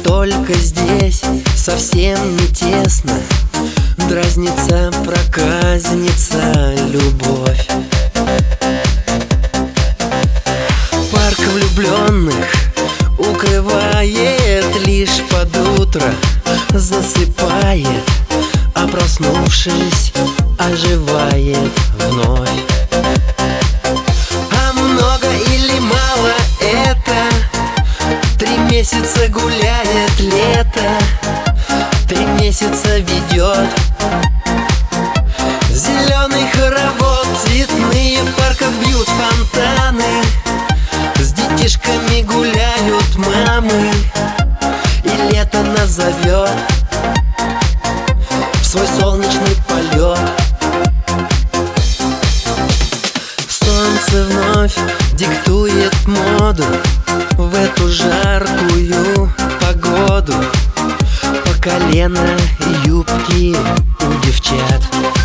только здесь совсем не тесно. Дразнится проказница любовь. Парк влюбленных укрывает лишь под утро, засыпает, а проснувшись, оживает вновь. А много или мало это? 3 месяца гуляет лето, 3 месяца ведет зеленый хоровод. Цветные в парках бьют фонтаны, с детишками гуляют мамы, и лето нас зовет в свой солнечный полет. Солнце вновь диктует моду в эту жаркую погоду. По колено юбки у девчат.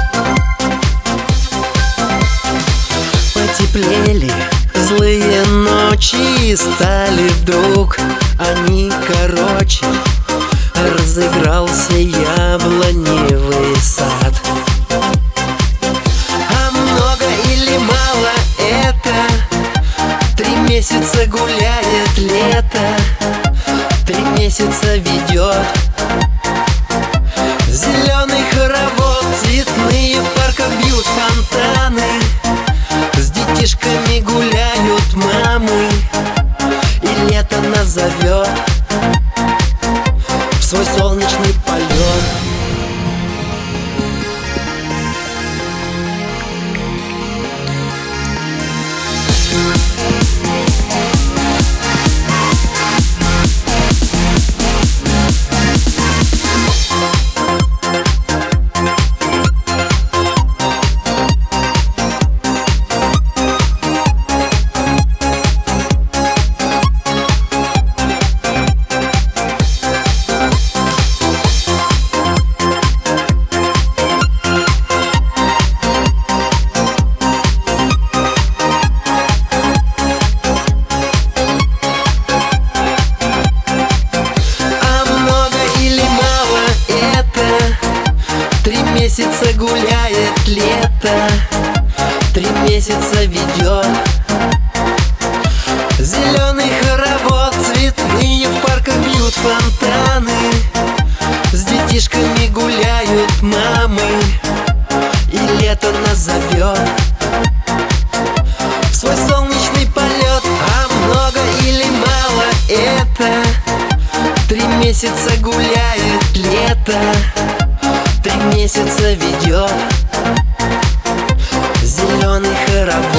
Потеплели злые ночи, стали вдруг они короче. Разыгрался яблоневый сад. А много или мало это? 3 месяца гуляет лето, 3 месяца ведет зеленый хоровод. Цветные в парках бьют фонтаны, с детишками гуляют мамы, и лето нас зовет в свой солнечный полет. Месяца гуляет лето, 3 месяца ведет зеленый хоровод. Цветные в парках бьют фонтаны, с детишками гуляют мамы, и лето нас зовет в свой солнечный полет. А много или мало это? 3 месяца гуляет лето, 3 месяца ведет зеленый хоровод.